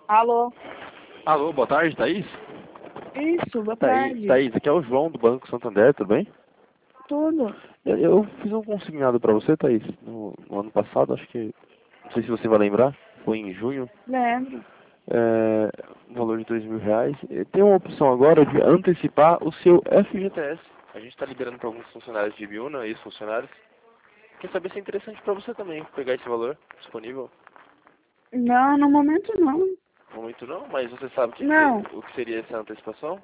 Alô? Alô, boa tarde, Thaís? Isso, boa tarde. Thaís, aqui é o João do Banco Santander, tudo bem? Tudo? Eu fiz um consignado para você, Thaís, no ano passado, acho que, não sei se você vai lembrar, foi em junho, Lembro. um valor de R$ 2.000. E tem uma opção agora de antecipar o seu FGTS. A gente está liberando para alguns funcionários de Biúna, ex-funcionários. Quer saber se é interessante para você também pegar esse valor disponível? Não, no momento não. No momento não, mas você sabe Não. o que seria essa antecipação?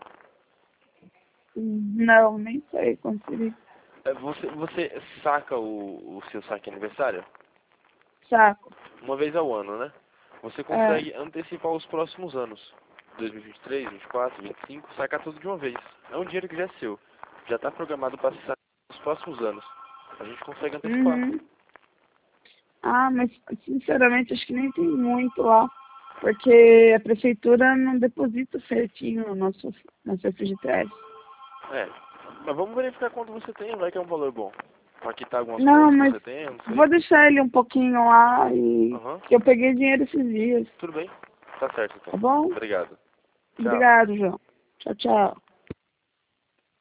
Não, nem sei como seria. Você saca o seu saque aniversário? Saco. Uma vez ao ano, né? Você É. consegue antecipar os próximos anos. 2023, 24, 25, sacar tudo de uma vez. É um dinheiro que já é seu. Já está programado para sacar nos próximos anos. A gente consegue antecipar. Uhum. Ah, mas sinceramente acho que nem tem muito lá. Porque a prefeitura não deposita certinho no nosso FGTS. É. Mas vamos verificar quanto você tem, vai que é um valor bom. Pra quitar algumas Não, contas que mas você tem, eu não sei. vou deixar ele um pouquinho lá e Aham. que eu peguei dinheiro esses dias. Tudo bem. Tá certo então. Tá bom? Obrigado. Tchau. Obrigado, João. Tchau, tchau.